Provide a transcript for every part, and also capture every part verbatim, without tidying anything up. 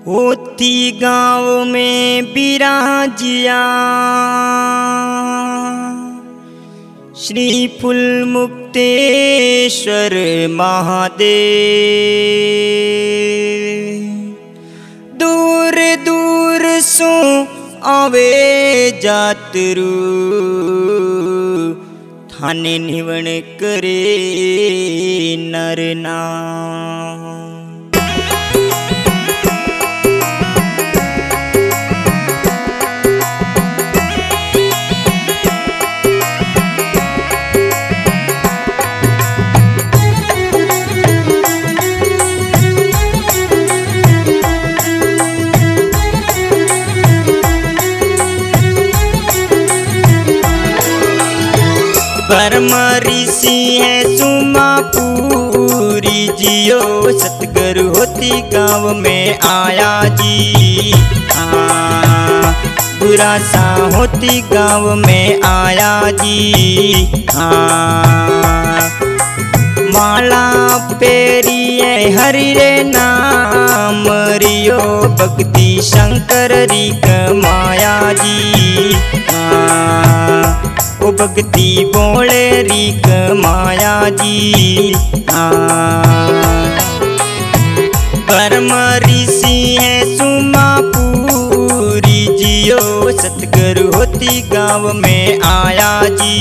होती गांव में बिराजिया श्री फूल मुक्तेश्वर महादेव। दूर दूर सो आवे जातरू थाने निवण करे नर नाम। परम ऋषि है सुमापुरी जियो सतगुरु होती गांव में आया जी। हाँ बुरा सा होती गांव में आया जी। हाँ माला पेरी है हरि रे नाम रियो भक्ति शंकर री माया जी। हाँ ओ भक्ति बोले रीक माया जी। परम ऋषि है सुमापुरी जियो सतगुरु होती गांव में आया जी।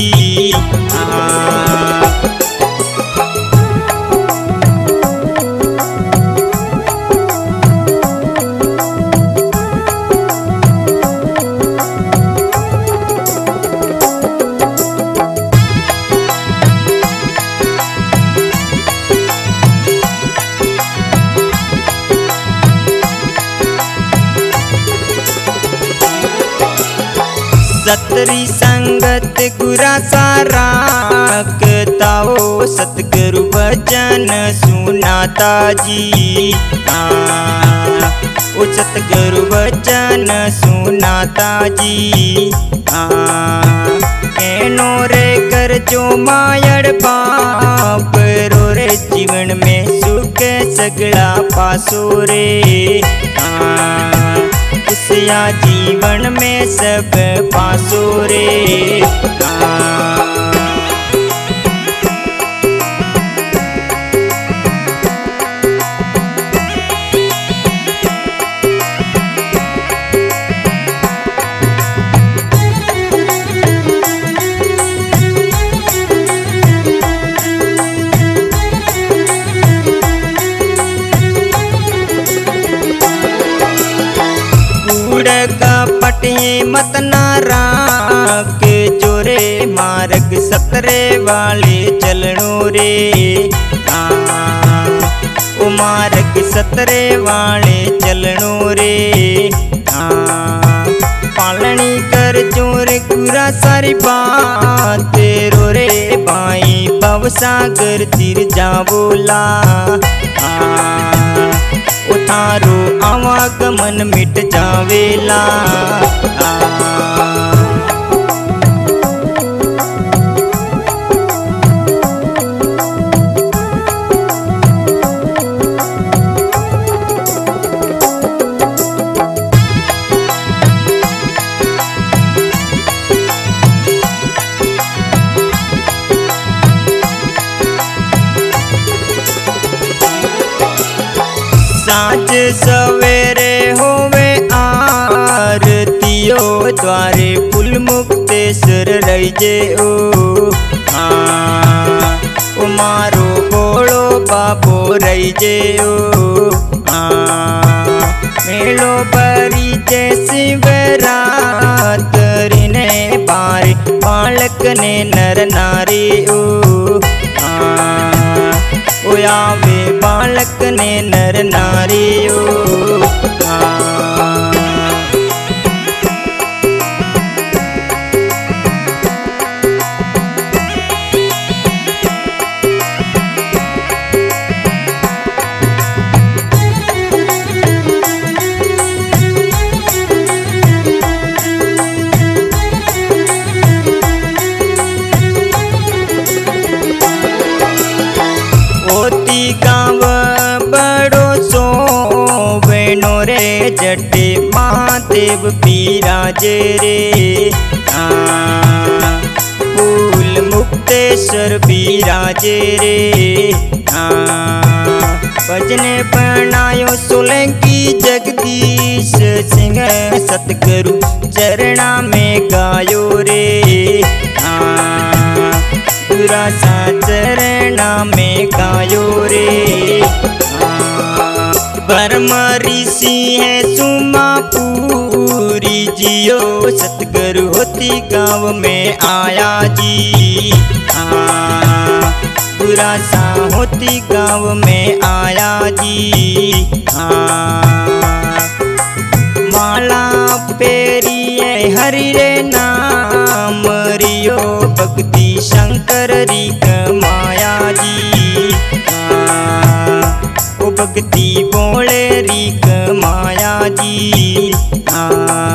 सतरी संगत गुरा सारा कताओ सतगुरु भजन सुनाता जी। हाँ ओ सतगुरु भजन सुनाता जी। हाँ एनो रे कर जो मायड़ बाप रो रे जीवन में सुख सगला पासो रे। हाँ या जीवन में सब पासो रे। पटे मत नाराक जोरे मार्ग सतरे वाले चलनो रे। हाँ ओ मार्ग सतरे वाले चलनो रे। हाँ पालनी कर जोर गुरा सारी बात रो रे भाई भवसागर तीर जावोला। हाँ उतारो आवागमन मिट जावेला। साँझ सवेरे होवे आरतियो द्वारे फूल मुक्तेश्वर रहिजे ओ। हाँ ओ मारो बोलो बाबो रहिजे ओ। हाँ मेलो बरी जे शिवरात्रि ने बारे बालक ने नर नारी ओ। हाँ ओ आवे बालक ने नर नारी ओ। जटे महादेव बिराजे रे आ फूल मुक्तेश्वर बिराजे रे आ भजने बनायो सोलंकी जगदीश सिंह सतगुरु चरणा में गायो रे आ गुरासा चरणा में गायो रे ब्रह्म ऋषि है सुमा पूरी जियो सतगुरु होती गाँव में आया जी आ गुरासा होती गाँव में आया जी आ माला पेरी है हरि रे नाम रियो भक्ति शंकर री माया जी आ ओ भक्ति बोले री माया जी आ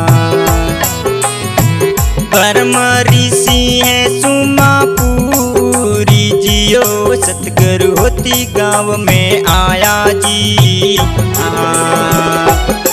ब्रह्म ऋषि है सुमा पूरी जियो सतगुरु होती गाँव में आया जी आ